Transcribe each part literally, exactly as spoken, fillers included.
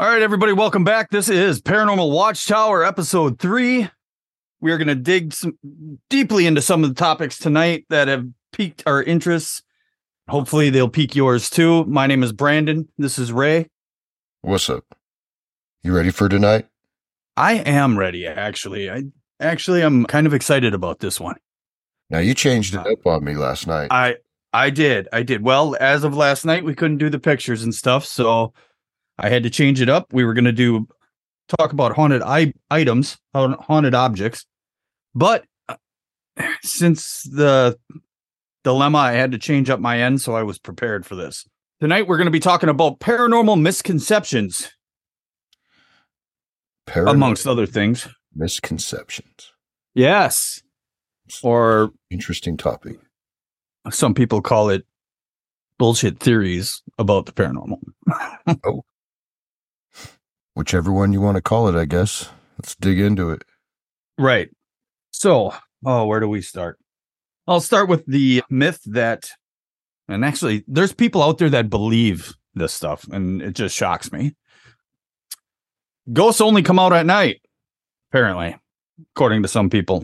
All right, everybody, welcome back. This is Paranormal Watchtower, episode three. We are going to dig some, deeply into some of the topics tonight that have piqued our interests. Hopefully, they'll pique yours too. My name is Brandon. This is Ray. What's up? You ready for tonight? I am ready, actually. I actually I'm kind of excited about this one. Now, you changed it up on me last night. I I did. I did. Well, as of last night, we couldn't do the pictures and stuff, so I had to change it up. We were going to do talk about haunted I- items, haunted objects. But since the dilemma, I had to change up my end, so I was prepared for this. Tonight, we're going to be talking about paranormal misconceptions, paranormal amongst other things. Misconceptions. Yes. Or interesting topic. Some people call it bullshit theories about the paranormal. Oh. Whichever one you want to call it, I guess. Let's dig into it. Right. So, oh, where do we start? I'll start with the myth that, and actually, there's people out there that believe this stuff, and it just shocks me. Ghosts only come out at night, apparently, according to some people.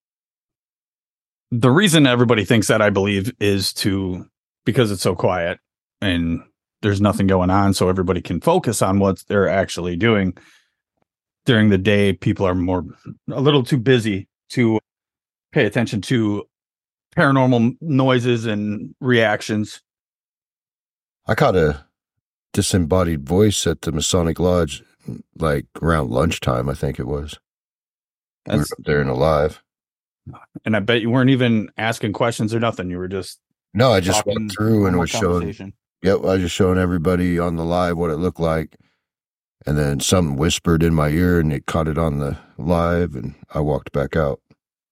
The reason everybody thinks that, I believe, is to because it's so quiet and there's nothing going on, so everybody can focus on what they're actually doing. During the day, people are more a little too busy to pay attention to paranormal noises and reactions. I caught a disembodied voice at the Masonic Lodge, like around lunchtime, I think it was. That's, we were up there and alive. And I bet you weren't even asking questions or nothing. You were just no. I just went through and was showing. Yep, I was just showing everybody on the live what it looked like, and then something whispered in my ear, and it caught it on the live, and I walked back out.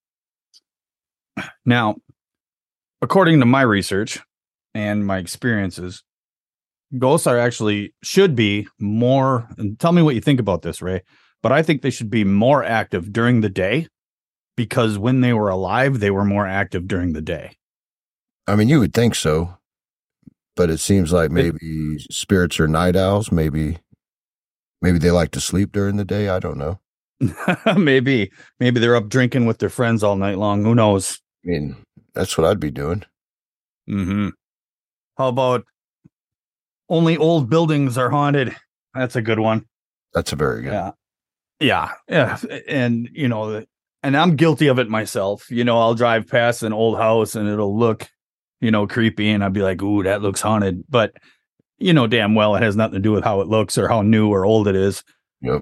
Now, according to my research and my experiences, ghosts are actually should be more. And tell me what you think about this, Ray. But I think they should be more active during the day. Because when they were alive, they were more active during the day. I mean, you would think so, but it seems like maybe it, spirits are night owls. Maybe, maybe they like to sleep during the day. I don't know. maybe, maybe they're up drinking with their friends all night long. Who knows? I mean, that's what I'd be doing. Mm-hmm. How about only old buildings are haunted? That's a good one. That's a very good. Yeah, yeah, yeah. And you know. And I'm guilty of it myself. You know, I'll drive past an old house and it'll look, you know, creepy. And I'll be like, ooh, that looks haunted. But, you know, damn well, it has nothing to do with how it looks or how new or old it is. Yep.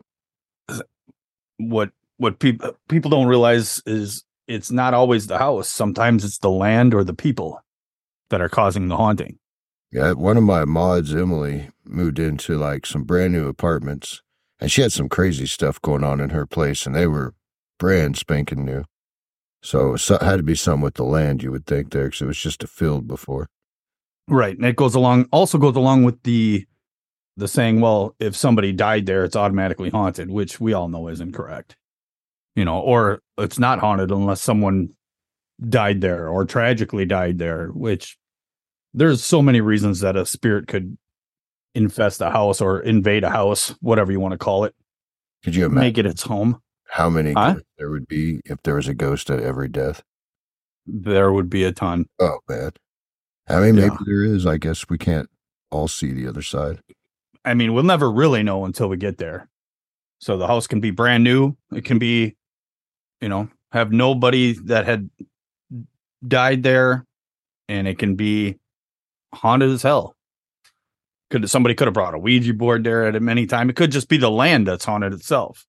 What what people people don't realize is it's not always the house. Sometimes it's the land or the people that are causing the haunting. Yeah. One of my mods, Emily, moved into like some brand new apartments. And she had some crazy stuff going on in her place. And they were brand spanking new. So it had to be something with the land, you would think, there, because it was just a field before. Right. And it goes along, also goes along with the the saying, well, if somebody died there, it's automatically haunted, which we all know is incorrect. You know, or it's not haunted unless someone died there or tragically died there, which there's so many reasons that a spirit could infest a house or invade a house, whatever you want to call it. Could you imagine? Make it its home. How many huh? there would be if there was a ghost at every death? There would be a ton. Oh, man. I mean, maybe yeah. there is. I guess we can't all see the other side. I mean, we'll never really know until we get there. So the house can be brand new. It can be, you know, have nobody that had died there, and it can be haunted as hell. Could somebody could have brought a Ouija board there at any time. It could just be the land that's haunted itself.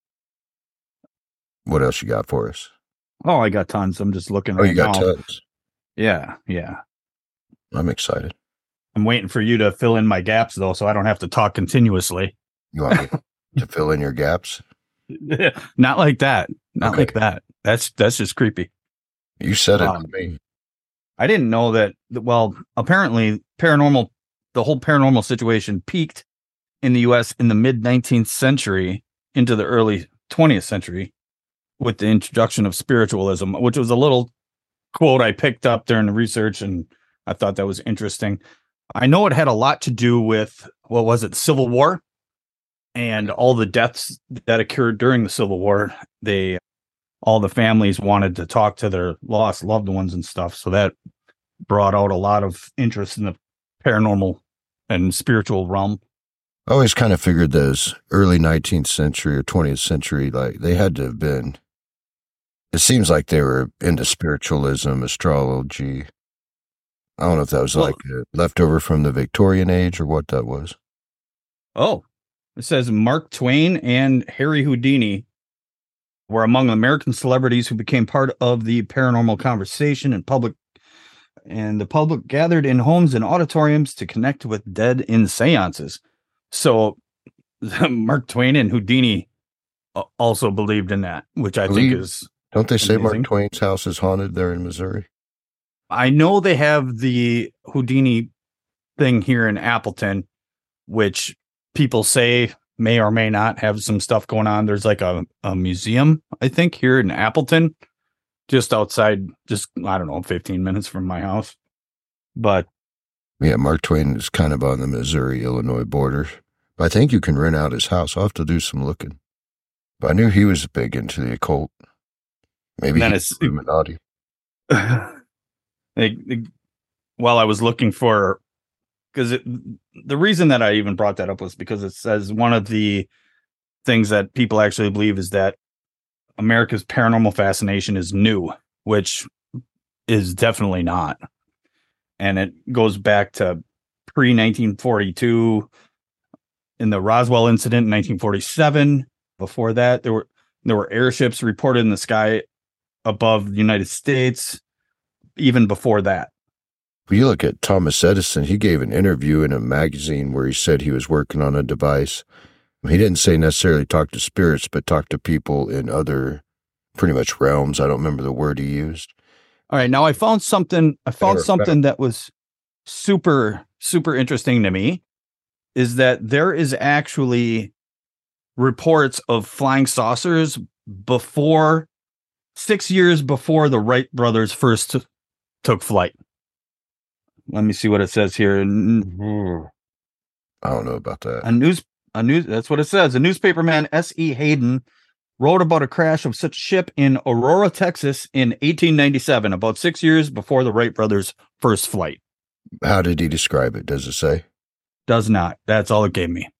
What else you got for us? Oh, I got tons. I'm just looking. Oh, right you got now. tons. Yeah, yeah. I'm excited. I'm waiting for you to fill in my gaps, though, so I don't have to talk continuously. You want me to fill in your gaps? Not like that. Not okay. like that. That's that's just creepy. You said it um, to me. I didn't know that. Well, apparently, paranormal, the whole paranormal situation peaked in the U S in the mid nineteenth century into the early twentieth century with the introduction of spiritualism, which was a little quote I picked up during the research, and I thought that was interesting. I know it had a lot to do with, what was it, Civil War? and all the deaths that occurred during the Civil War, they all the families wanted to talk to their lost loved ones and stuff. So that brought out a lot of interest in the paranormal and spiritual realm. I always kind of figured those early nineteenth century or twentieth century, like they had to have been, it seems like they were into spiritualism, astrology. I don't know if that was well, like a leftover from the Victorian age or what that was. Oh, it says Mark Twain and Harry Houdini were among American celebrities who became part of the paranormal conversation in public, and the public gathered in homes and auditoriums to connect with dead in seances. So Mark Twain and Houdini also believed in that, which I Believe, think is Don't they say amazing. Mark Twain's house is haunted there in Missouri? I know they have the Houdini thing here in Appleton, which people say may or may not have some stuff going on. There's like a, a museum, I think, here in Appleton, just outside, just, I don't know, fifteen minutes from my house. But yeah, Mark Twain is kind of on the Missouri-Illinois border. But I think you can rent out his house. I'll have to do some looking. But I knew he was big into the occult. Maybe he's Illuminati. They, they, while I was looking for, because the reason that I even brought that up was because it says one of the things that people actually believe is that America's paranormal fascination is new, which is definitely not. And it goes back to pre nineteen forty-two in the Roswell incident in nineteen forty-seven. Before that, there were there were airships reported in the sky above the United States. Even before that. Well, you look at Thomas Edison, he gave an interview in a magazine where he said he was working on a device. He didn't say necessarily talk to spirits, but talk to people in other pretty much realms. I don't remember the word he used. All right. Now I found something, I found better, something better. that was super, super interesting to me is that there is actually reports of flying saucers before six years before the Wright brothers first t- took flight. Let me see what it says here. I don't know about that. A news, a news. That's what it says. A newspaperman, S E Hayden, wrote about a crash of such a ship in Aurora, Texas, in eighteen ninety-seven, about six years before the Wright brothers' first flight. How did he describe it? Does it say? Does not. That's all it gave me.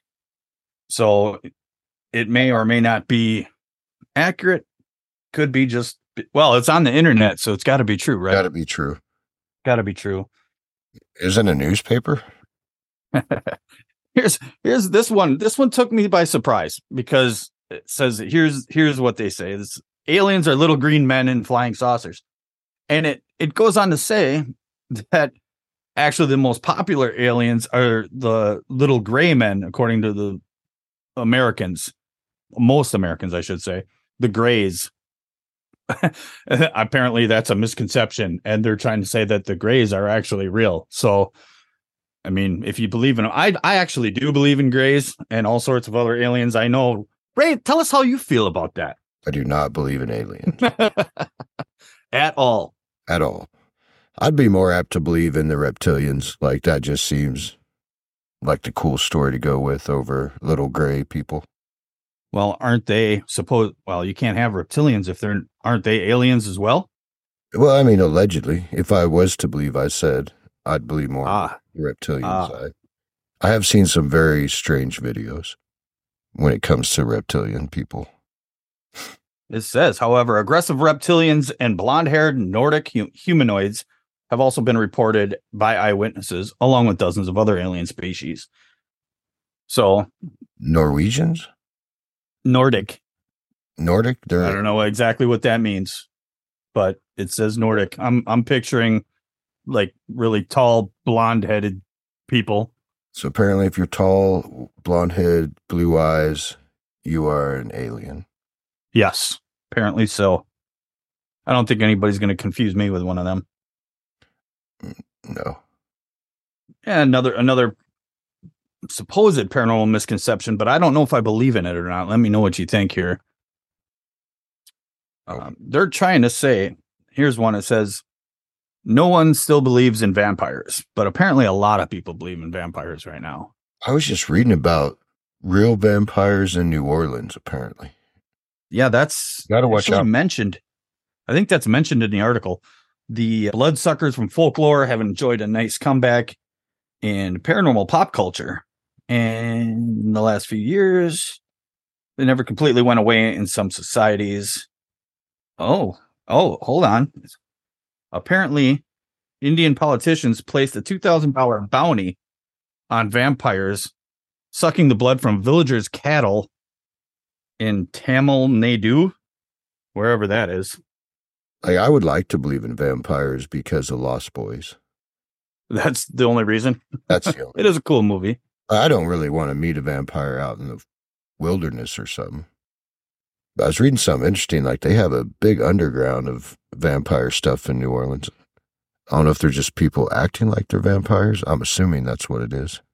So it may or may not be accurate. Could be just. Well, it's on the internet, so it's got to be true, right? Got to be true. Got to be true. Isn't a newspaper? here's here's this one. This one took me by surprise because it says here's here's what they say. This, aliens are little green men in flying saucers, and it it goes on to say that actually the most popular aliens are the little gray men, according to the Americans, most Americans, I should say, the grays. Apparently that's a misconception, and they're trying to say that the grays are actually real. So I mean, if you believe in them, I I actually do believe in grays and all sorts of other aliens. I know. Ray, tell us how you feel about that. I do not believe in aliens at all. At all. I'd be more apt to believe in the reptilians. Like that just seems like the cool story to go with over little gray people. Well, aren't they supposed? Well, you can't have reptilians if they're aren't they aliens as well? Well, I mean, allegedly, if I was to believe, I said I'd believe more ah. in the reptilian ah. side. I have seen some very strange videos when it comes to reptilian people. It says, however, aggressive reptilians and blonde-haired Nordic hu- humanoids have also been reported by eyewitnesses, along with dozens of other alien species. So, Norwegians? Nordic. Nordic? They're... I don't know exactly what that means, but it says Nordic. I'm I'm picturing like really tall, blonde-headed people. So apparently, if you're tall, blonde head, blue eyes, you are an alien. Yes, apparently so. I don't think anybody's going to confuse me with one of them. No. Yeah, another another supposed paranormal misconception, but I don't know if I believe in it or not. Let me know what you think here. Um, they're trying to say, here's one that says, no one still believes in vampires, but apparently a lot of people believe in vampires right now. I was just reading about Real vampires in New Orleans, apparently. Yeah, that's Gotta watch actually out. mentioned. I think that's mentioned in the article. The bloodsuckers from folklore have enjoyed a nice comeback in paranormal pop culture. And in the last few years, they never completely went away in some societies. Oh, oh, hold on. Apparently, Indian politicians placed a two thousand dollars bounty on vampires sucking the blood from villagers' cattle in Tamil Nadu, wherever that is. Like, I would like to believe in vampires because of Lost Boys. That's the only reason. That's the only It is a cool movie. I don't really want to meet a vampire out in the wilderness or something. I was reading something interesting, like they have a big underground of vampire stuff in New Orleans. I don't know if they're just people acting like they're vampires. I'm assuming that's what it is.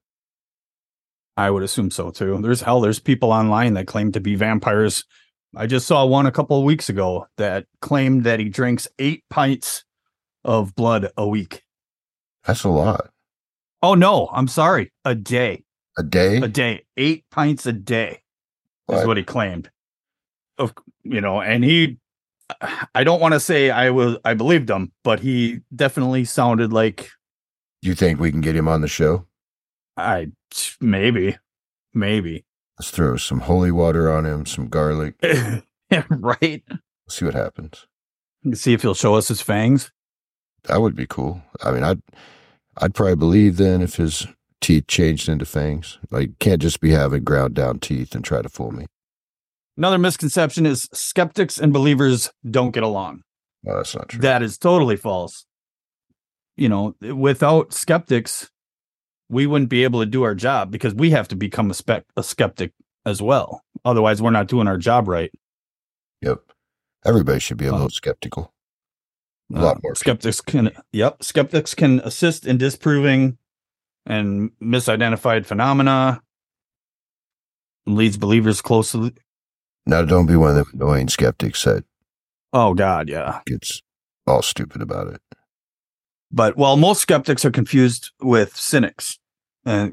I would assume so too. There's hell, there's people online that claim to be vampires. I just saw one a couple of weeks ago that claimed that he drinks eight pints of blood a week. That's a lot. Oh no, I'm sorry. A day. A day? A day. Eight pints a day What? is what he claimed. Of you know, and he I don't want to say I was I believed him, but he definitely sounded like Do you think we can get him on the show? I maybe. Maybe. Let's throw some holy water on him, some garlic. Right? See what happens. See if he'll show us his fangs. That would be cool. I mean, I'd I'd probably believe then if his teeth changed into fangs. Like, can't just be having ground down teeth and try to fool me. Another misconception is skeptics and believers don't get along. No, that's not true. That is totally false. You know, without skeptics, we wouldn't be able to do our job because we have to become a, spe- a skeptic as well. Otherwise, we're not doing our job right. Yep. Everybody should be a Um, little skeptical. A Uh, lot more. skeptics can, yep, skeptics can assist in disproving and misidentified phenomena. Leads believers closely. Now, don't be one of them annoying skeptics that Oh God, yeah. gets all stupid about it. But well, most skeptics are confused with cynics, and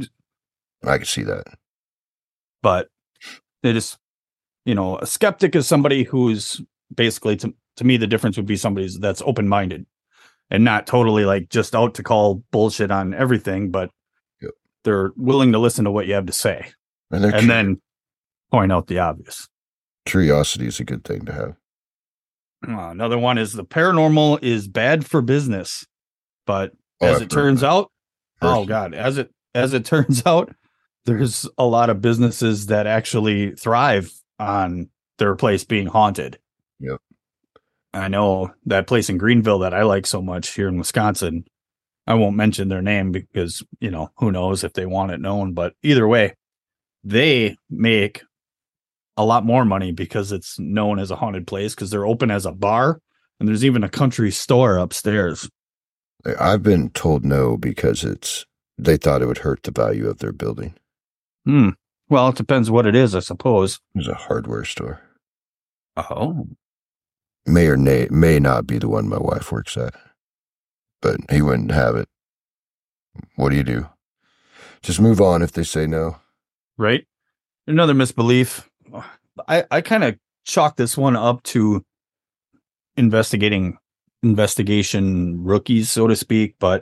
I can see that. but it is, you know, a skeptic is somebody who's basically to to me the difference would be somebody that's open minded and not totally like just out to call bullshit on everything, but Yep. they're willing to listen to what you have to say And, they're and cu- then point out the obvious. curiosity is a good thing to have. Uh, another one is the paranormal is bad for business, but Oh, as I've it heard turns that. out, oh Heard- God, as it as it turns out, there's a lot of businesses that actually thrive on their place being haunted. Yep. I know that place in Greenville that I like so much here in Wisconsin. I won't mention their name because, you know, who knows if they want it known, but either way, they make a lot more money because it's known as a haunted place because they're open as a bar and there's even a country store upstairs. I've been told no because it's they thought it would hurt the value of their building. Hmm. Well, it depends what it is, I suppose. It was a hardware store. Oh, May or may, may not be the one my wife works at, but he wouldn't have it. What do you do? Just move on if they say no. right. Another misbelief. I, I kind of chalk this one up to investigating investigation rookies, so to speak, but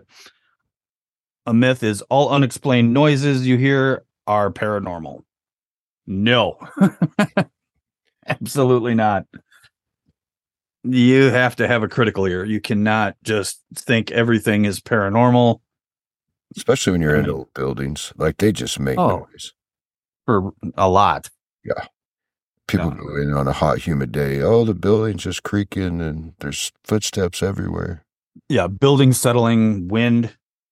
a myth is all unexplained noises you hear are paranormal. No, absolutely not. You have to have a critical ear. You cannot just think everything is paranormal Especially when you're in Right. old buildings. Like, they just make Oh. noise. for a lot. People Yeah. go in on a hot, humid day. Oh, the building's just creaking and there's footsteps everywhere. Yeah, buildings settling, wind,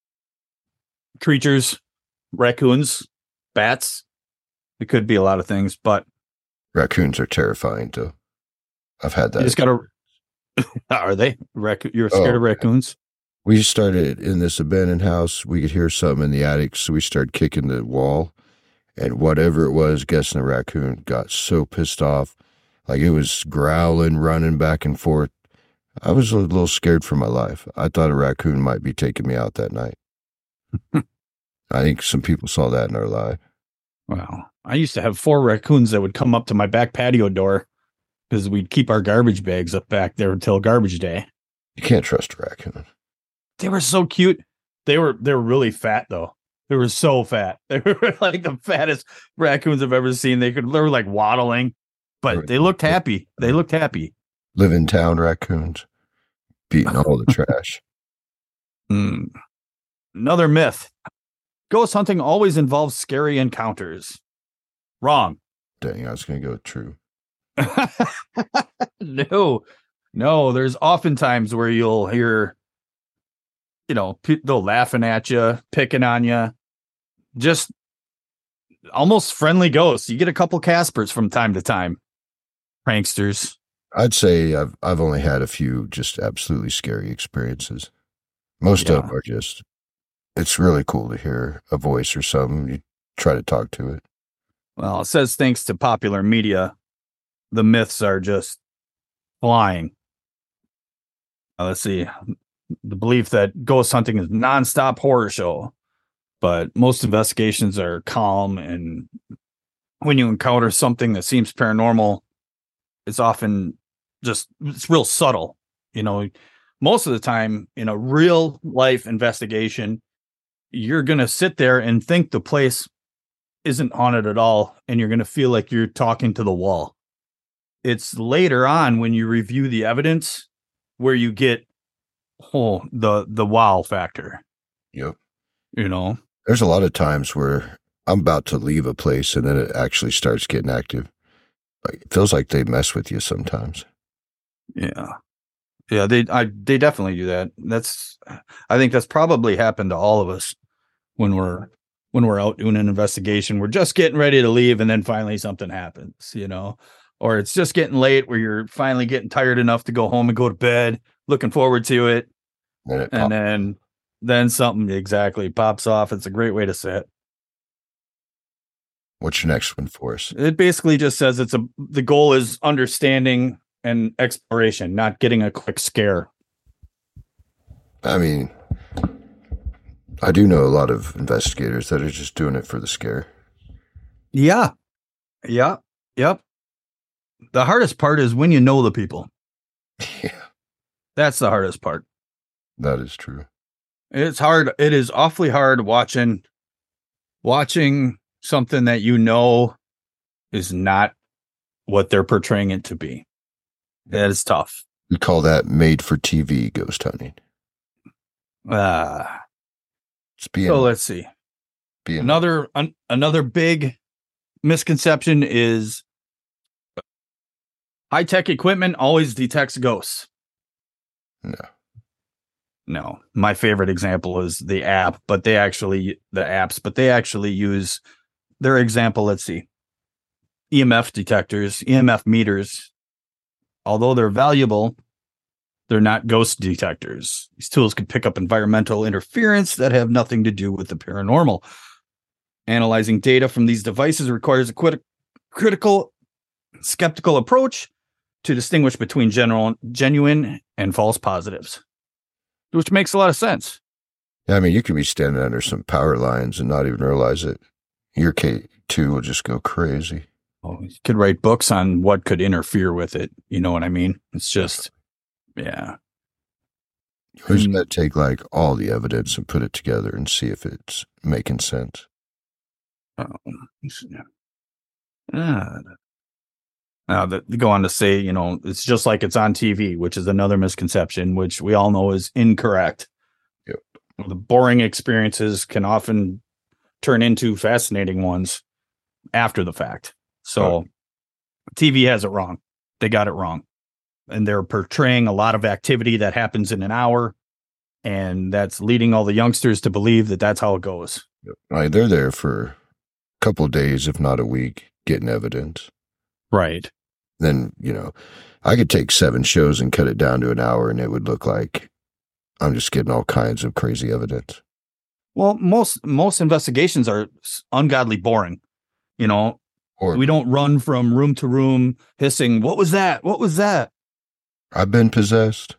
creatures, raccoons, bats. It could be a lot of things, but Raccoons are terrifying, too. I've had that. you just gotta. Are they? Raccoon? You're scared Oh, of raccoons? We started in this abandoned house. We could hear something in the attic, so we started kicking the wall. And whatever it was, guessing the raccoon got so pissed off. Like, it was growling, running back and forth. I was a little scared for my life. I thought a raccoon might be taking me out that night. I think some people saw that in our life. Well, I used to have four raccoons that would come up to my back patio door because we'd keep our garbage bags up back there until garbage day. You can't trust a raccoon. They were so cute. They were they were really fat though. They were so fat. They were like the fattest raccoons I've ever seen. They could they were like waddling, but they looked happy. They looked happy. Live in town raccoons, beating all the trash. Mm. Another myth. Ghost hunting always involves scary encounters. Wrong. Dang, I was going to go true. no, no. There's often times where you'll hear, you know, people laughing at you, picking on you, just almost friendly ghosts. You get a couple Caspers from time to time. Pranksters. I'd say I've I've only had a few just absolutely scary experiences. Most Yeah. of them are just, it's really cool to hear a voice or something. You try to talk to it. Well, it says thanks to popular media, the myths are just flying. Uh, let's see. The belief that ghost hunting is a nonstop horror show, but most investigations are calm, and when you encounter something that seems paranormal, it's often just, it's real subtle. You know, most of the time in a real life investigation, you're going to sit there and think the place isn't haunted at all, and you're going to feel like you're talking to the wall. It's later on when you review the evidence where you get oh the the wow factor. Yep. You know, There's a lot of times where I'm about to leave a place and then it actually starts getting active. Like, it feels like they mess with you sometimes. yeah, yeah. They I they definitely do that. That's I think that's probably happened to all of us when we're when we're out doing an investigation. We're just getting ready to leave, and then finally something happens. You know, or it's just getting late where you're finally getting tired enough to go home and go to bed, looking forward to it. And, it And pops. then, then something exactly pops off. It's a great way to say it. What's your next one for us? It basically just says it's a, the goal is understanding and exploration, not getting a quick scare. I mean, I do know a lot of investigators that are just doing it for the scare. Yeah. Yeah. Yep. The hardest part is when you know the people. Yeah, That's the hardest part. that is true. It's hard. It is awfully hard watching, watching something that you know is not what they're portraying it to be. That is tough. We call that made for T V ghost hunting. Uh, It's being, so let's see. being Another an, another big misconception is high-tech equipment always detects ghosts. No. No. My favorite example is the app, but they actually the apps, but they actually use their example, let's see. E M F detectors, E M F meters. Although they're valuable, they're not ghost detectors. These tools can pick up environmental interference that have nothing to do with the paranormal. Analyzing data from these devices requires a quit- critical, skeptical approach to distinguish between general, genuine and false positives, which makes a lot of sense. I mean, you could be standing under some power lines and not even realize it. Your K two will just go crazy. Oh, you could write books on what could interfere with it. You know what I mean? It's just, yeah. Who's Hmm. going to take like all the evidence and put it together and see if it's making sense? Um, uh, now that they go on to say, you know, it's just like it's on T V, which is another misconception, which we all know is incorrect. Yep. The boring experiences can often turn into fascinating ones after the fact. So Oh. T V has it wrong. They got it wrong. And they're portraying a lot of activity that happens in an hour. And that's leading all the youngsters to believe that that's how it goes. Like, they're there for a couple days, if not a week, getting evidence. Right. Then, you know, I could take seven shows and cut it down to an hour and it would look like I'm just getting all kinds of crazy evidence. Well, most most investigations are s- ungodly boring. You know, Or we don't run from room to room hissing, "What was that? What was that?" I've been possessed.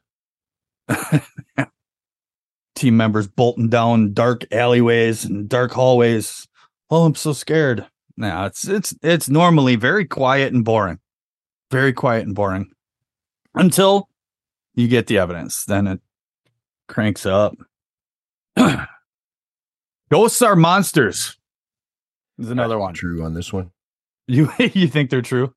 Team members bolting down dark alleyways and dark hallways. Oh, I'm so scared. No, it's it's it's normally very quiet and boring. Very quiet and boring. Until you get the evidence. Then it cranks up. Ghosts are monsters. There's another one. True on this one. You you think they're true?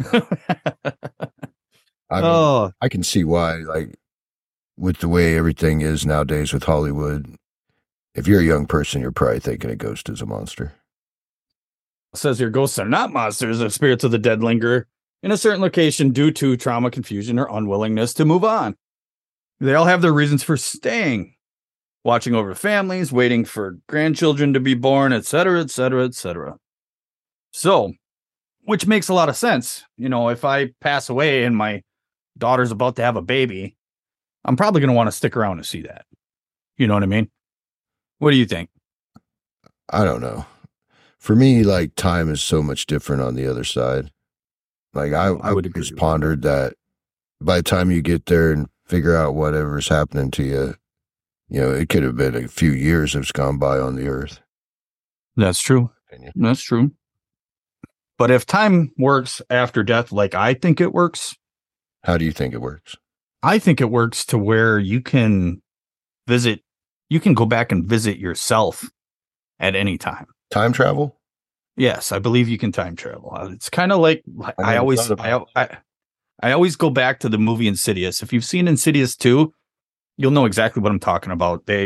I mean, oh, I can see why, like, with the way everything is nowadays with Hollywood, if you're a young person, you're probably thinking a ghost is a monster. it says here ghosts are not monsters. They're spirits of the dead linger in a certain location due to trauma, confusion, or unwillingness to move on. They all have their reasons for staying, watching over families, waiting for grandchildren to be born, et cetera, et cetera, et cetera. So, which makes a lot of sense. You know, if I pass away and my daughter's about to have a baby, I'm probably going to want to stick around to see that. You know what I mean? What do you think? I don't know. For me, like, time is so much different on the other side. Like, I, I, I would I agree just with pondered that by the time you get there and figure out whatever's happening to you, you know, it could have been a few years that's gone by on the earth. That's true. That's true. But if time works after death like I think it works, How do you think it works? I think it works to where you can visit, you can go back and visit yourself at any time. Time travel? Yes, I believe you can time travel. Uh, It's kind of like I I, never always thought about I, I I always go back to the movie Insidious. If you've seen Insidious two, you'll know exactly what I'm talking about. They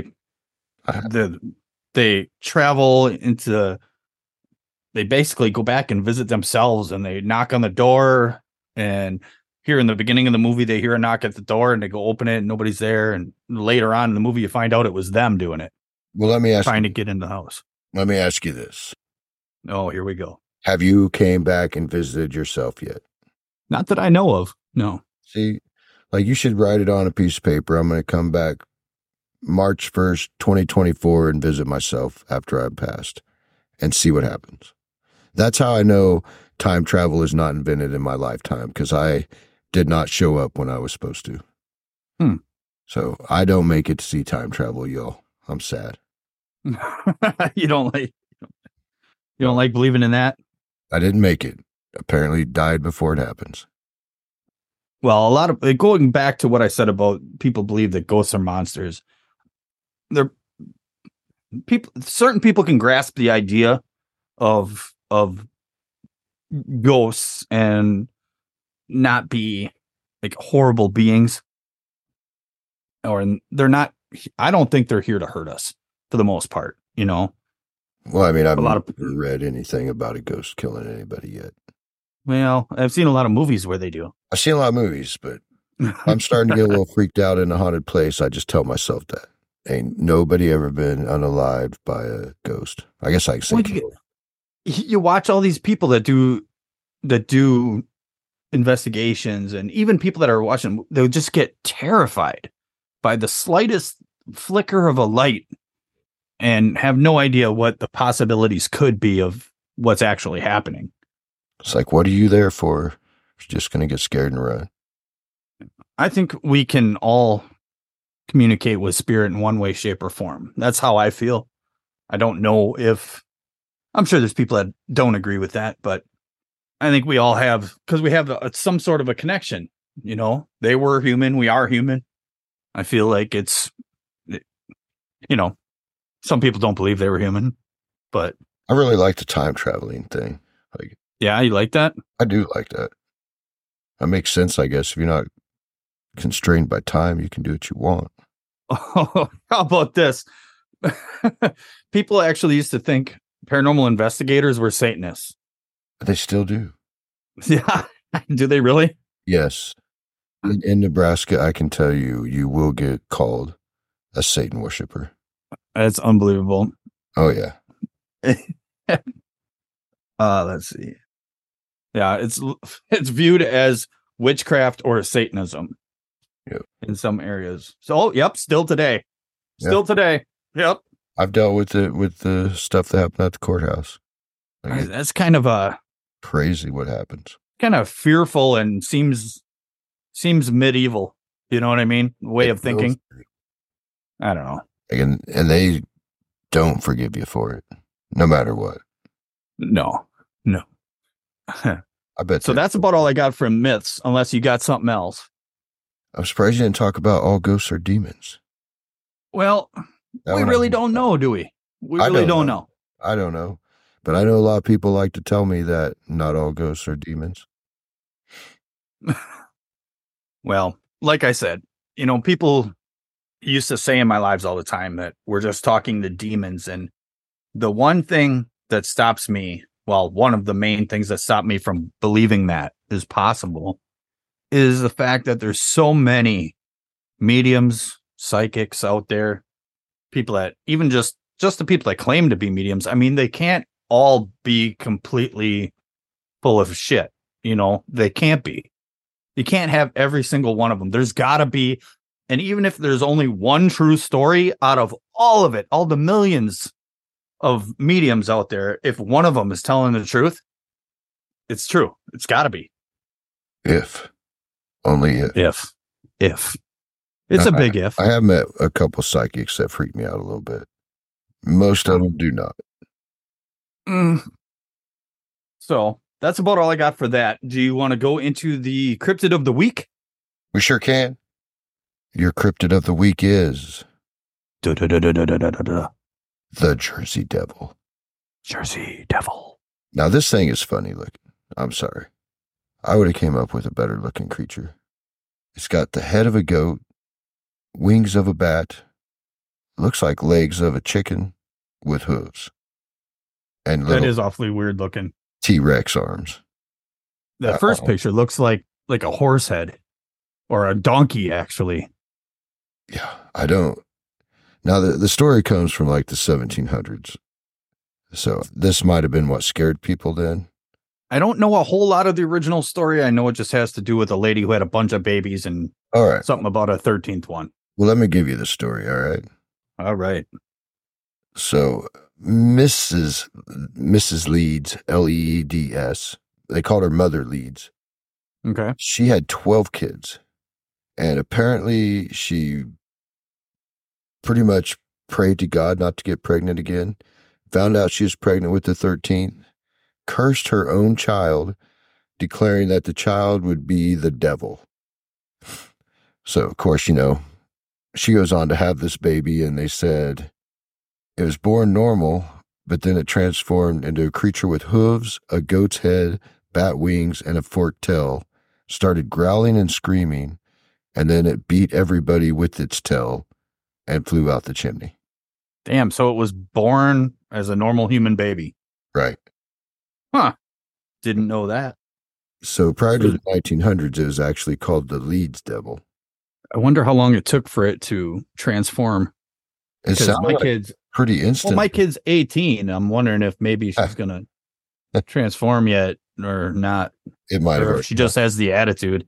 the they travel into they basically go back and visit themselves, and they knock on the door, and here in the beginning of the movie they hear a knock at the door and they go open it and nobody's there, and later on in the movie you find out it was them doing it, Well, let me ask trying you, to get in the house. let me ask you this. Oh, here we go. Have you came back and visited yourself yet? Not that I know of. No. See, like, you should write it on a piece of paper. I'm going to come back March first, twenty twenty-four and visit myself after I've passed and see what happens. That's how I know time travel is not invented in my lifetime, because I did not show up when I was supposed to. Hmm. So I don't make it to see time travel, y'all. I'm sad. you don't like you don't like believing in that? I didn't make it. Apparently died before it happens. Well, a lot of going back to what I said about people believe that ghosts are monsters. They're people certain people can grasp the idea of of ghosts and not be like horrible beings, or they're not. I don't think they're here to hurt us for the most part, you know. Well, I mean, I've A lot of- never read anything about a ghost killing anybody yet. Well, I've seen a lot of movies where they do. I've seen a lot of movies, but I'm starting to get a little freaked out in a haunted place. I just tell myself that. Ain't nobody ever been unalived by a ghost. I guess I can say Well, you, you watch all these people that do that do investigations, and even people that are watching, they'll just get terrified by the slightest flicker of a light and have no idea what the possibilities could be of what's actually happening. It's like, what are you there for? You're just going to get scared and run. I think we can all communicate with spirit in one way, shape, or form. That's how I feel. I don't know if I'm sure there's people that don't agree with that, but I think we all have, because we have a, some sort of a connection. You know, they were human, we are human. I feel like it's, you know, some people don't believe they were human, but I really like the time traveling thing. Like, yeah, you like that? I do like that. That makes sense, I guess. If you're not constrained by time, you can do what you want. Oh, how about this? People actually used to think paranormal investigators were Satanists. They still do. Yeah. Do they really? Yes. In, in Nebraska, I can tell you, you will get called a Satan worshiper. That's unbelievable. Oh, yeah. uh, let's see. Yeah, it's it's viewed as witchcraft or Satanism. Yep. In some areas. So, yep, still today. Still Yep. today. Yep. I've dealt with it with the stuff that happened at the courthouse. Like, it's That's kind of a crazy what happens. kind of fearful and seems seems medieval. You know what I mean? Way It of thinking. feels- I don't know. And, and they don't forgive you for it, no matter what. No. No. I bet. So that's about all I got from myths, unless you got something else. I'm surprised you didn't talk about all ghosts are demons. Well, That we one I really missed don't out. know, do we? We I really don't don't know. know. I don't know. But I know a lot of people like to tell me that not all ghosts are demons. Well, like I said, you know, people used to say in my lives all the time that we're just talking to demons. And the one thing that stops me, well, one of the main things that stop me from believing that is possible is the fact that there's so many mediums, psychics out there, people that even just, just the people that claim to be mediums. I mean, they can't all be completely full of shit. You know, they can't be. You can't have every single one of them. There's got to be, and even if there's only one true story out of all of it, all the millions of mediums out there, if one of them is telling the truth, it's true. It's got to be. If. Only if. If. If. It's I, a big if. I have met a couple psychics that freak me out a little bit. Most of them do not. Mm. So that's about all I got for that. Do you want to go into the cryptid of the week? We sure can. Your cryptid of the week is Da-da-da-da-da-da-da-da. the Jersey Devil. Jersey Devil. Now this thing is funny looking. I'm sorry. I would have came up with a better looking creature. It's got the head of a goat, wings of a bat, looks like legs of a chicken with hooves, and That little is awfully weird looking. T-Rex arms. That first Uh-oh. picture looks like like a horse head or a donkey, actually. Yeah, I don't. Now, the, the story comes from like the seventeen hundreds. So this might have been what scared people then. I don't know a whole lot of the original story. I know it just has to do with a lady who had a bunch of babies and All right. something about a thirteenth one. Well, let me give you the story, all right? All right. So Missus Missus Leeds, L E E D S, they called her Mother Leeds. Okay. She had twelve kids. And apparently she pretty much prayed to God not to get pregnant again, found out she was pregnant with the thirteenth, cursed her own child, declaring that the child would be the devil. So, of course, you know, she goes on to have this baby, and they said it was born normal, but then it transformed into a creature with hooves, a goat's head, bat wings, and a forked tail, started growling and screaming, and then it beat everybody with its tail and flew out the chimney. Damn. So it was born as a normal human baby. Right. Huh. Didn't know that. So prior to the nineteen hundreds, it was actually called the Leeds Devil. I wonder how long it took for it to transform. It Because sounded my like kid's, pretty instant. well, my kid's eighteen. I'm wondering if maybe she's going to transform yet or not. It might have. Or if she just has the attitude.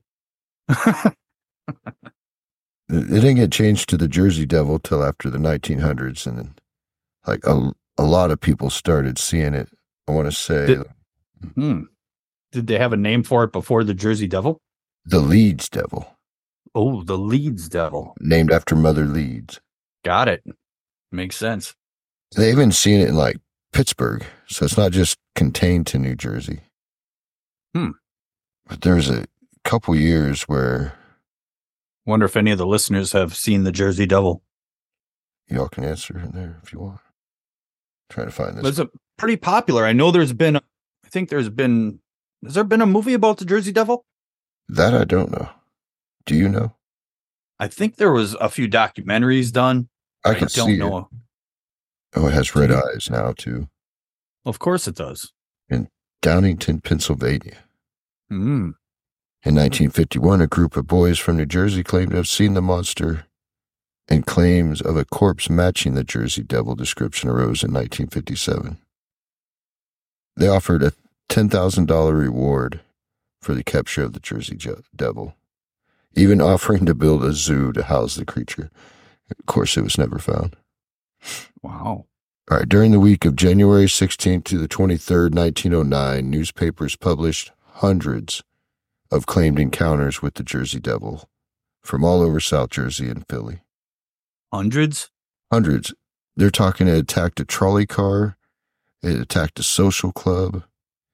It didn't get changed to the Jersey Devil till after the nineteen hundreds, and then, like a, a lot of people started seeing it. I want to say Did, hmm. Did they have a name for it before the Jersey Devil? the Leeds Devil, Oh, the Leeds Devil. named after Mother Leeds. Got it. Makes sense. They even seen it in like Pittsburgh, so it's not just contained to New Jersey. Hmm. But there's a couple years where Wonder if any of the listeners have seen the Jersey Devil. y'all can answer in there if you want. Trying to find this. But it's a pretty popular. I know there's been, I think there's been, has there been a movie about the Jersey Devil? That I don't know. Do you know? I think there was a few documentaries done. I can don't see know. it. Oh, it has red eyes now too. Of course it does. In Downington, Pennsylvania. Hmm. In nineteen fifty-one, a group of boys from New Jersey claimed to have seen the monster, and claims of a corpse matching the Jersey Devil description arose in nineteen fifty-seven. They offered a ten thousand dollars reward for the capture of the Jersey Je- Devil, even offering to build a zoo to house the creature. Of course, it was never found. Wow. All right, during the week of January sixteenth to the twenty-third, nineteen oh nine, newspapers published hundreds of claimed encounters with the Jersey Devil from all over South Jersey and Philly. Hundreds? Hundreds. They're talking it attacked a trolley car, it attacked a social club,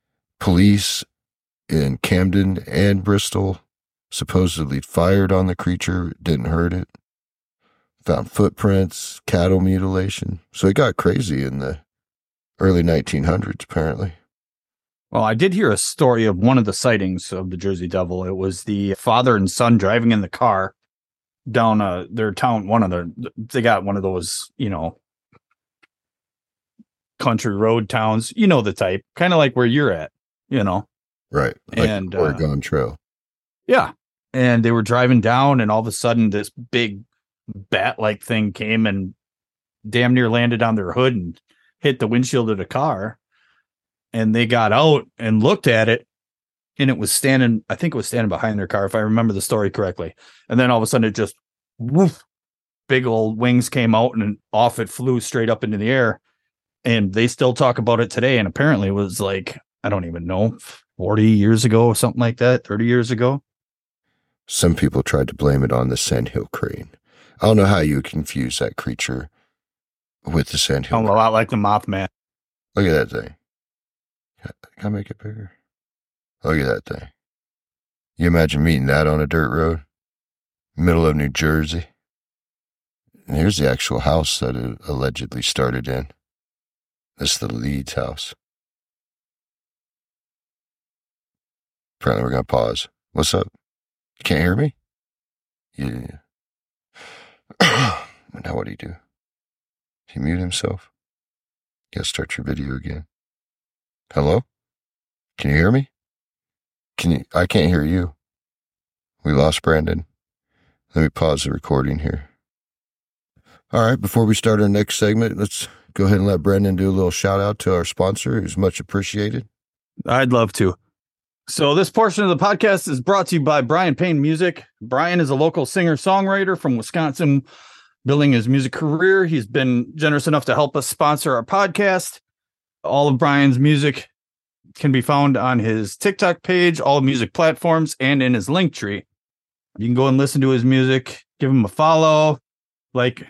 Police in Camden and Bristol supposedly fired on the creature, didn't hurt it. Found footprints, cattle mutilation. So it got crazy in the early nineteen hundreds, apparently. Well, I did hear a story of one of the sightings of the Jersey Devil. It was the father and son driving in the car down uh, their town. One of their, they got one of those, you know, country road towns. You know the type, kind of like where you're at, you know. Right. Like and Oregon uh, Trail. Yeah. And they were driving down, and all of a sudden this big bat-like thing came and damn near landed on their hood and hit the windshield of the car. And they got out and looked at it, and it was standing, I think it was standing behind their car, if I remember the story correctly. And then all of a sudden it just, woof, big old wings came out, and off it flew straight up into the air. And they still talk about it today. And apparently it was like, I don't even know, forty years ago or something like that, thirty years ago. Some people tried to blame it on the sandhill crane. I don't know how you confuse that creature with the sandhill crane. A lot like the Mothman. Look at that thing. Can I make it bigger? Look at that thing. You imagine meeting that on a dirt road? Middle of New Jersey. And here's the actual house that it allegedly started in. This is the Leeds house. Apparently we're going to pause. What's up? You can't hear me? Yeah. Now what do you do? He mute himself? You gotta start your video again. Hello? Can you hear me? Can you? I can't hear you. We lost Brandon. Let me pause the recording here. All right, before we start our next segment, let's go ahead and let Brandon do a little shout out to our sponsor, who's much appreciated. I'd love to. So this portion of the podcast is brought to you by Brian Payne Music. Brian is a local singer-songwriter from Wisconsin, building his music career. He's been generous enough to help us sponsor our podcast. All of Brian's music can be found on his TikTok page, all music platforms, and in his link tree. You can go and listen to his music, give him a follow, like,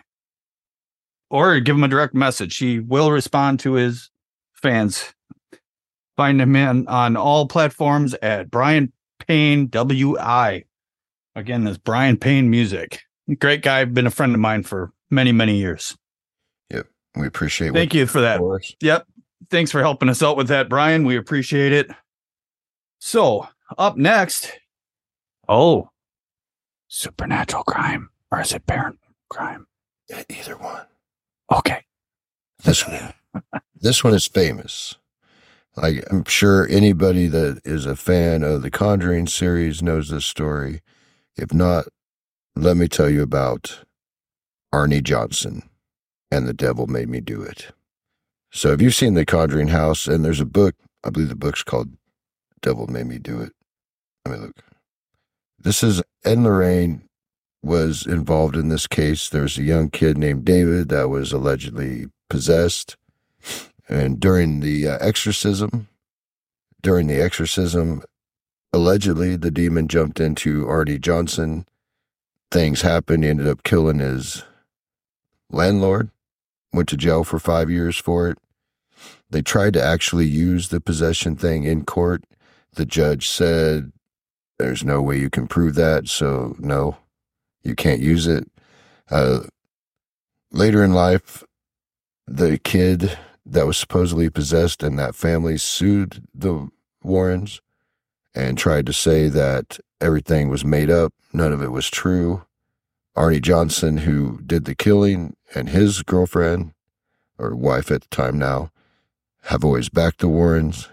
or give him a direct message. He will respond to his fans. Find him in, on all platforms at Brian Payne W I. Again, that's Brian Payne Music. Great guy. Been a friend of mine for many, many years. Yep. We appreciate it. Thank you for that. For yep. Thanks for helping us out with that, Brian. We appreciate it. So, up next. Oh, supernatural crime. Or is it paranormal crime? Either one. Okay. This one. This one is famous. Like, I'm sure anybody that is a fan of the Conjuring series knows this story. If not, let me tell you about Arnie Johnson and The Devil Made Me Do It. So if you've seen The Conjuring House, and there's a book, I believe the book's called Devil Made Me Do It. Let me look. This is Ed and Lorraine was involved in this case. There was a young kid named David that was allegedly possessed. And during the uh, exorcism, during the exorcism, allegedly the demon jumped into Arnie Johnson. Things happened. He ended up killing his landlord. Went to jail for five years for it. They tried to actually use the possession thing in court. The judge said, there's no way you can prove that, so no, you can't use it. Uh, later in life, the kid that was supposedly possessed and that family sued the Warrens and tried to say that everything was made up. None of it was true. Arnie Johnson, who did the killing, and his girlfriend, or wife at the time now, have always backed the Warrens.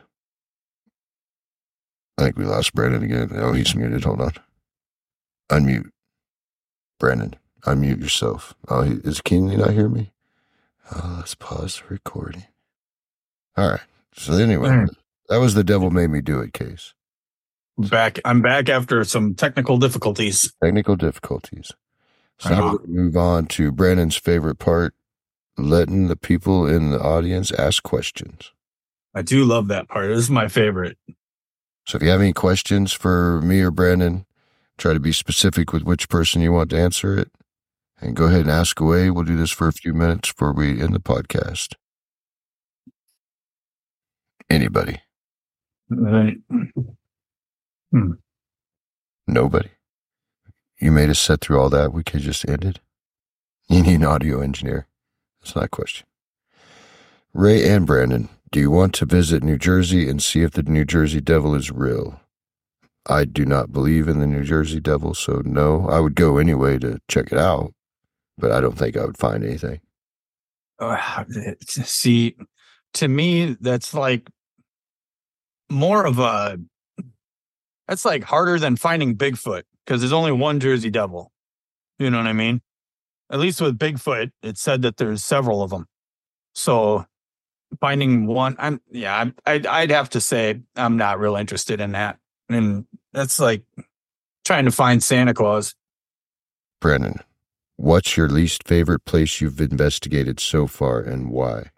I think we lost Brandon again. Oh, he's muted. Hold on. Unmute. Brandon, unmute yourself. Oh, he, is, can you not hear me? Oh, let's pause the recording. All right. So anyway, mm. that was the Devil Made Me Do It case. Back. I'm back after some technical difficulties. Technical difficulties. So now we're going to move on to Brandon's favorite part, letting the people in the audience ask questions. I do love that part. This is my favorite. So if you have any questions for me or Brandon, try to be specific with which person you want to answer it. And go ahead and ask away. We'll do this for a few minutes before we end the podcast. Anybody? Right. Hmm. Nobody. You made us sit through all that. We could just end it. You need an audio engineer. That's not a question. Ray and Brandon, do you want to visit New Jersey and see if the New Jersey Devil is real? I do not believe in the New Jersey Devil, so no. I would go anyway to check it out, but I don't think I would find anything. Uh, see, to me, that's like more of a, that's like harder than finding Bigfoot because there's only one Jersey Devil. You know what I mean? At least with Bigfoot, it said that there's several of them. So finding one, I'm yeah, I'd I'd have to say I'm not real interested in that, and that's like trying to find Santa Claus. Brandon, what's your least favorite place you've investigated so far, and why?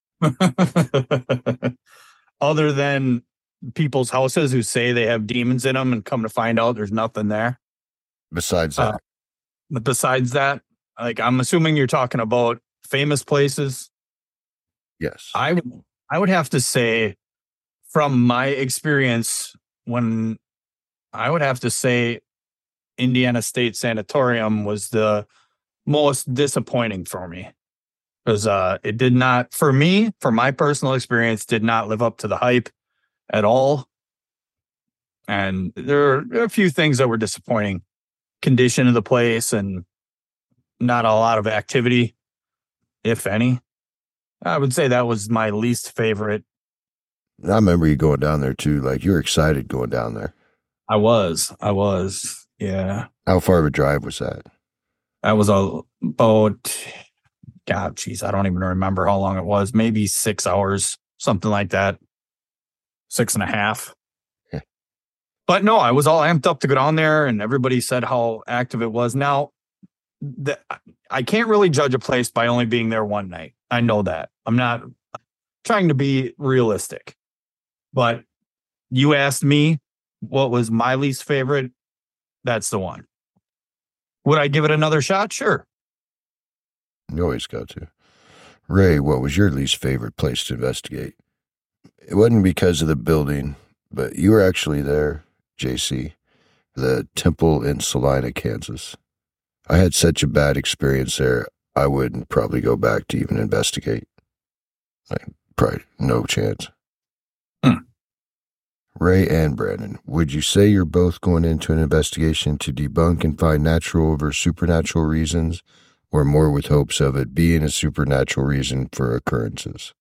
Other than people's houses who say they have demons in them, and come to find out there's nothing there. Besides that, uh, but besides that, like I'm assuming you're talking about famous places. yes. I would I would have to say, from my experience, when I would have to say Indiana State Sanatorium was the most disappointing for me because uh, it did not, for me, for my personal experience, did not live up to the hype at all. And there are a few things that were disappointing. Condition of the place and not a lot of activity, if any. I would say that was my least favorite. I remember you going down there too. Like you were excited going down there. I was. I was. Yeah. How far of a drive was that? That was a, about, God, geez, I don't even remember how long it was. Maybe six hours, something like that. Six and a half. Yeah. But no, I was all amped up to go down there, and everybody said how active it was. Now, the, I can't really judge a place by only being there one night. I know that. I'm not trying to be realistic. But you asked me what was my least favorite. That's the one. Would I give it another shot? Sure. You always got to. Ray, what was your least favorite place to investigate? It wasn't because of the building, but you were actually there, J C, the temple in Salina, Kansas. I had such a bad experience there, I wouldn't probably go back to even investigate. Like, probably no chance. Hmm. Ray and Brandon, would you say you're both going into an investigation to debunk and find natural over supernatural reasons, or more with hopes of it being a supernatural reason for occurrences?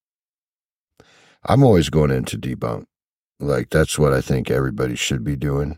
I'm always going in to debunk. Like, that's what I think everybody should be doing.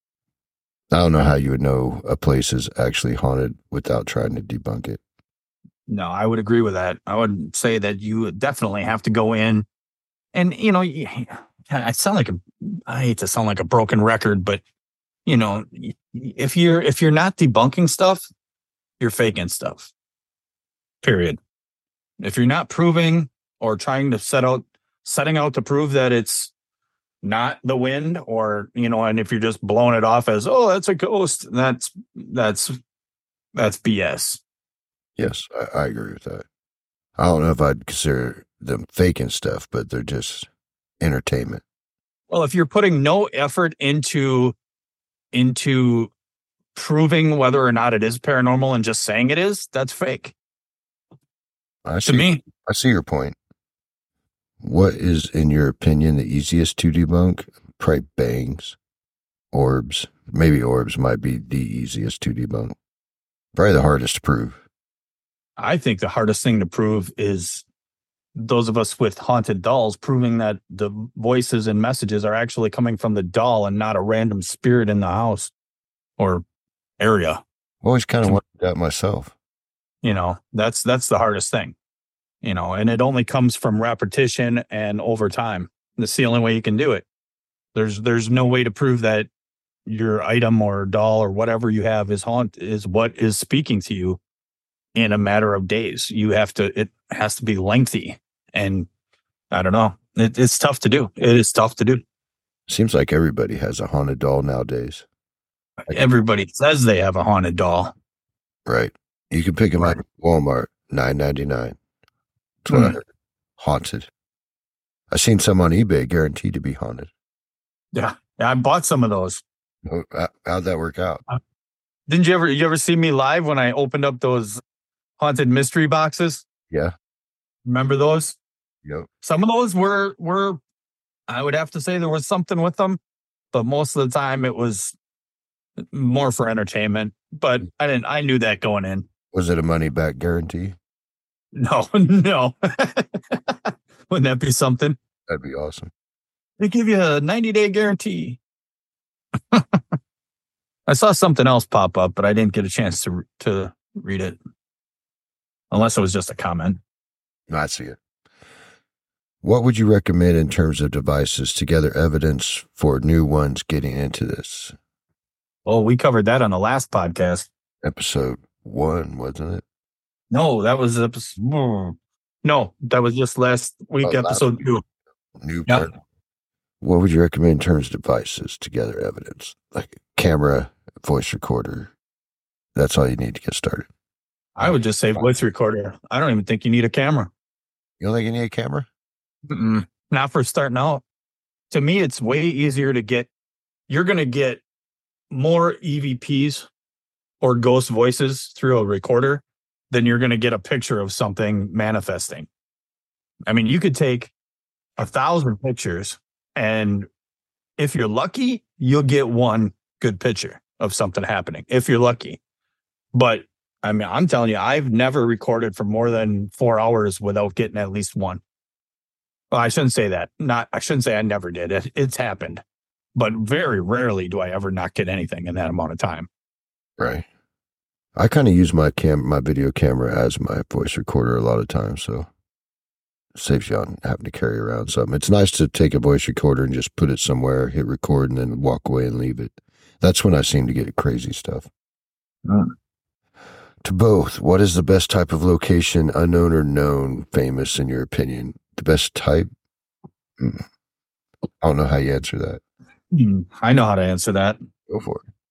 I don't know how you would know a place is actually haunted without trying to debunk it. No, I would agree with that. I would say that you definitely have to go in and, you know, I sound like a, I hate to sound like a broken record, but you know, if you're, if you're not debunking stuff, you're faking stuff, period. If you're not proving or trying to set out, setting out to prove that it's not the wind, or, you know, and if you're just blowing it off as, oh, that's a ghost, that's, that's, that's B S. Yes, I, I agree with that. I don't know if I'd consider them faking stuff, but they're just entertainment. Well, if you're putting no effort into, into proving whether or not it is paranormal and just saying it is, that's fake. I see, to me. I see your point. What is, in your opinion, the easiest to debunk? Probably bangs, orbs. Maybe orbs might be the easiest to debunk. Probably the hardest to prove. I think the hardest thing to prove is those of us with haunted dolls, proving that the voices and messages are actually coming from the doll and not a random spirit in the house or area. I always kind of wondered that myself. You know, that's that's the hardest thing. You know, and it only comes from repetition and over time. That's the only way you can do it. There's there's no way to prove that your item or doll or whatever you have is haunt is what is speaking to you in a matter of days. You have to, it has to be lengthy. And I don't know. It, it's tough to do. It is tough to do. Seems like everybody has a haunted doll nowadays. Everybody says they have a haunted doll. Right. You can pick them up at Walmart, nine ninety-nine. That's what Hmm. I heard. Haunted. I seen some on eBay guaranteed to be haunted. Yeah, yeah, I bought some of those. Oh, how- How'd that work out? Didn't you ever you ever see me live when I opened up those haunted mystery boxes? Yeah. Remember those? Yep. Some of those were were I would have to say there was something with them, but most of the time it was more for entertainment. But I didn't I knew that going in. Was it a money back guarantee? No, no. Wouldn't that be something? That'd be awesome. They give you a ninety day guarantee. I saw something else pop up, but I didn't get a chance to to read it. Unless it was just a comment. I see it. What would you recommend in terms of devices to gather evidence for new ones getting into this? Oh, we covered that on the last podcast. Episode one, wasn't it? No, that was episode. No, that was just last week, Oh, episode last two. New Yep. part. What would you recommend in terms of devices to gather evidence? Like a camera, voice recorder. That's all you need to get started. I would just say voice recorder. I don't even think you need a camera. You don't think you need a camera? Mm-mm. Not for starting out. To me, it's way easier to get. You're going to get more E V Ps or ghost voices through a recorder than you're going to get a picture of something manifesting. I mean, you could take a thousand pictures, and if you're lucky, you'll get one good picture of something happening. If you're lucky. But I mean, I'm telling you, I've never recorded for more than four hours without getting at least one. Well, I shouldn't say that. Not, I shouldn't say I never did it. It's happened, but very rarely do I ever not get anything in that amount of time. Right. I kind of use my cam, my video camera as my voice recorder a lot of times, so it saves you on having to carry around something. It's nice to take a voice recorder and just put it somewhere, hit record, and then walk away and leave it. That's when I seem to get crazy stuff. Mm. To both, what is the best type of location, unknown or known, famous in your opinion? The best type? Mm. I don't know how you answer that. Hmm, I know how to answer that. Go for it.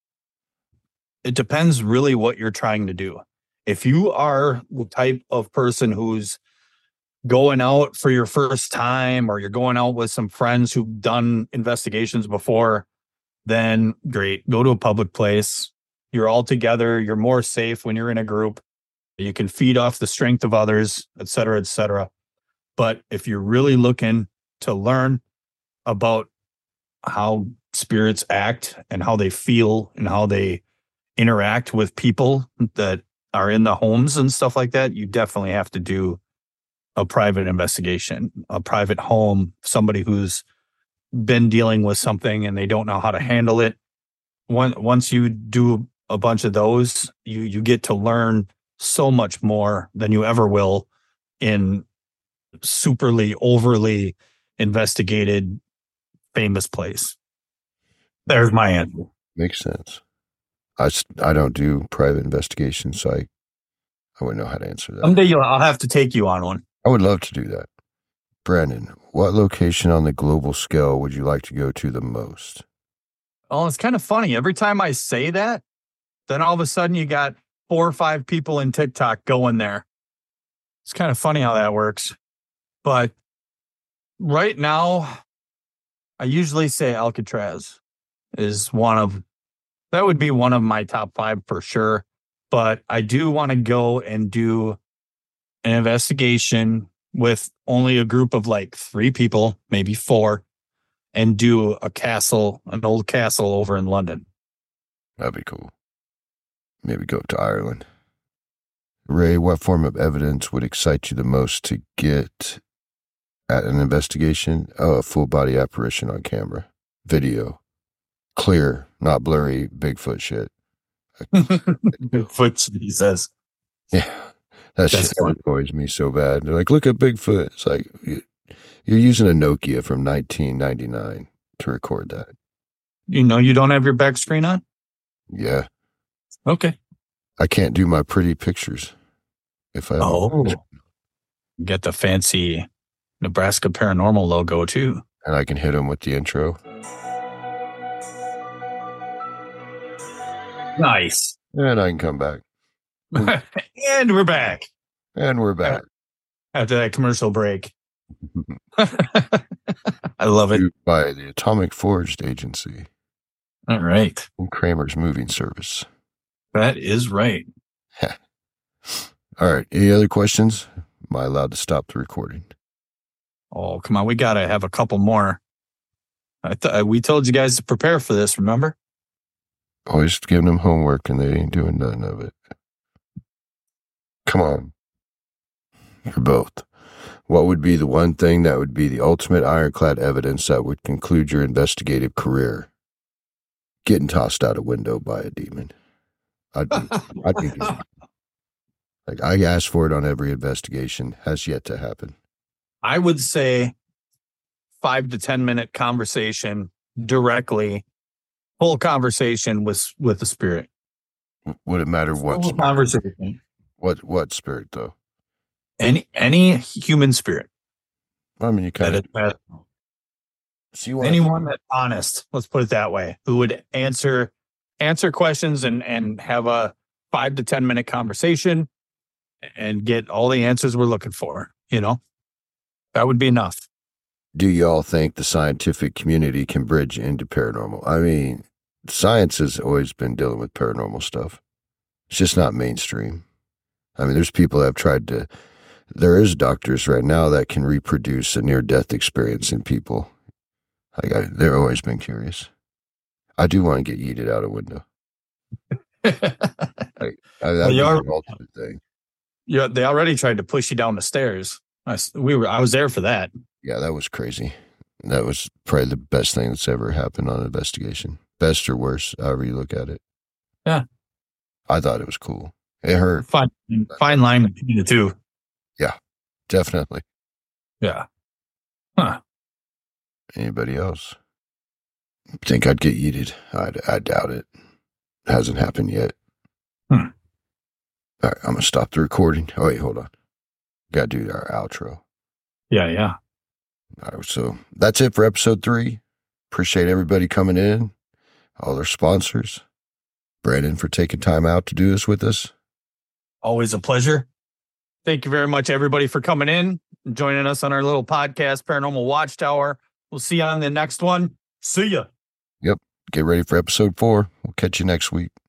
It depends really what you're trying to do. If you are the type of person who's going out for your first time, or you're going out with some friends who've done investigations before, then great. Go to a public place. You're all together. You're more safe when you're in a group. You can feed off the strength of others, et cetera, et cetera. But if you're really looking to learn about how spirits act and how they feel and how they interact with people that are in the homes and stuff like that, you definitely have to do a private investigation, a private home, somebody who's been dealing with something and they don't know how to handle it. Once you do a bunch of those, you you get to learn so much more than you ever will in superly, overly investigated, famous place. There's my answer. Makes sense. I, I don't do private investigations, so I, I wouldn't know how to answer that. Someday you'll, I'll have to take you on one. I would love to do that. Brandon, what location on the global scale would you like to go to the most? Oh, it's kind of funny. Every time I say that, then all of a sudden you got four or five people in TikTok going there. It's kind of funny how that works. But right now, I usually say Alcatraz is one of, that would be one of my top five for sure. But I do want to go and do an investigation with only a group of like three people, maybe four, and do a castle, an old castle over in London. That'd be cool. Maybe go to Ireland. Ray, what form of evidence would excite you the most to get at an investigation? Oh, a full body apparition on camera. Video. Clear, not blurry Bigfoot shit. Bigfoot, he says. Yeah. That That's shit fun. annoys me so bad. They're like, look at Bigfoot. It's like, you're using a Nokia from nineteen ninety-nine to record that. You know, you don't have your back screen on? Yeah. Okay. I can't do my pretty pictures if I have Oh. Get the fancy Nebraska Paranormal logo too. and I can hit them with the intro. Nice. And I can come back. And we're back And we're back. after that commercial break. I love it. By the Atomic Forged Agency. All right. And Kramer's Moving Service. That is right. All right. Any other questions? Am I allowed to stop the recording? Oh, come on. We got to have a couple more. I th- we told you guys to prepare for this, remember? Always giving them homework and they ain't doing none of it. Come on. For both. What would be the one thing that would be the ultimate ironclad evidence that would conclude your investigative career? Getting tossed out a window by a demon. I'd be, I'd be good. Like, I asked for it on every investigation. Has yet to happen. I would say five to ten minute conversation directly, full conversation with with the spirit. Would it matter what full conversation? What what spirit though? Any any human spirit. I mean, you kind of that, see anyone that's honest. Let's put it that way. Who would answer answer questions and and have a five to ten minute conversation and get all the answers we're looking for. You know, that would be enough. Do y'all think the scientific community can bridge into paranormal? I mean, science has always been dealing with paranormal stuff. It's just not mainstream. I mean, there's people that have tried to, there is doctors right now that can reproduce a near-death experience in people. Like, I, they've always been curious. I do want to get yeeted out a window. Like, I, that'd well, be the ultimate thing. Yeah, they already tried to push you down the stairs. I, we were, I was there for that. Yeah, that was crazy. That was probably the best thing that's ever happened on an investigation. Best or worse, however you look at it. Yeah. I thought it was cool. It hurt. Fine, fine line between the two. Yeah, definitely. Yeah. Huh. Anybody else? Think I'd get yeeted? I I doubt it. Hasn't happened yet. Hmm. All right, I'm going to stop the recording. Oh, wait, hold on. Got to do our outro. Yeah, yeah. All right, so that's it for episode three. Appreciate everybody coming in, all our sponsors. Brandon for taking time out to do this with us. Always a pleasure. Thank you very much, everybody, for coming in and joining us on our little podcast, Paranormal Watchtower. We'll see you on the next one. See ya. Yep. Get ready for episode four. We'll catch you next week.